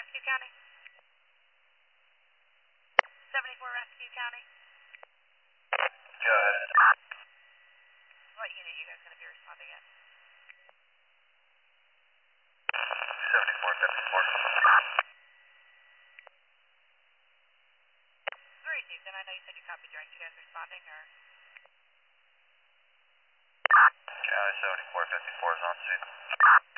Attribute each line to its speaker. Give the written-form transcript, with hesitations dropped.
Speaker 1: Rescue County. 74 Rescue County.
Speaker 2: Go ahead.
Speaker 1: What unit are you guys going to be responding at?
Speaker 2: 7454.
Speaker 1: 3 Chief, then I know you said you copied direct. You guys responding or?
Speaker 2: County 7454 is on scene.